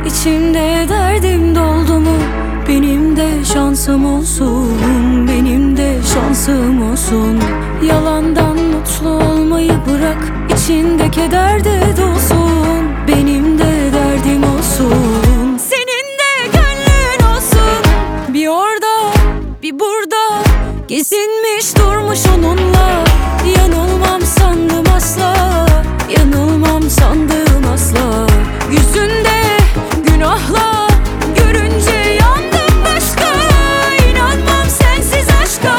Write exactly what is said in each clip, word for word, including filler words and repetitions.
İçimde derdim doldu mu? Benim de şansım olsun, benim de şansım olsun. Yalandan mutlu olmayı bırak, içinde keder de dolsun. Benim de derdim olsun, senin de gönlün olsun. Bir orada, bir burada, gezinmiş durmuş onunla. Yanılmam sandım asla, yanılmam sandım asla. Yüzünde günahla görünce yandım başka. İnanmam sensiz aşka,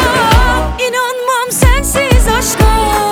inanmam sensiz aşka.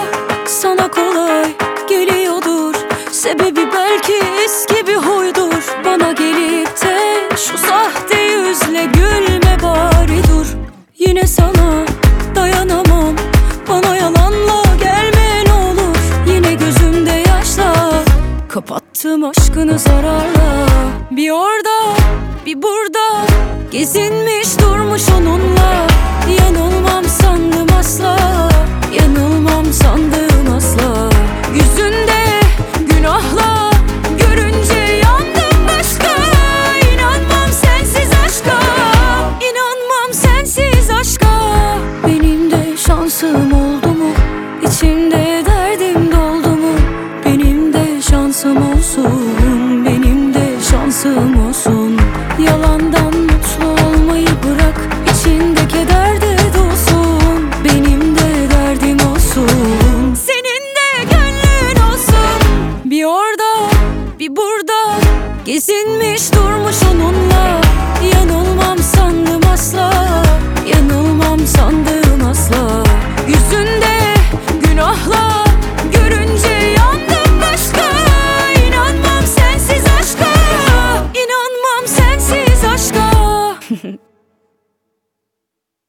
Sana kolay geliyordur, sebebi belki eski bir huydur. Bana gelip de şu sahte yüzle gülme bari dur. Yine sana dayanamam, bana yalanla gelme ne olur. Yine gözümde yaşla kapattım aşkını zararla. Bir orada, bir burada, gezinmiş durmuş onunla. Yanılmam sandım asla, yanılmam sandım asla. Yüzünde günahla görünce yandım başka. İnanmam sensiz aşka, inanmam sensiz aşka. Benim de şansım oldu mu? İçimde derdim doldu mu? Benim de şansım olsun, benim de şansım olsun. Yalandan mutlu olmayı bırak, içinde keder de dolsun. Benim de derdim olsun, senin de gönlün olsun. Bir orada, bir burada, gezinmiş durmuş onunla. Yanılmam sandım asla, yanılmam sandım asla. Yüzünde günahla görünce yandım başka. İnanmam sensiz aşka, inanmam sensiz aşka.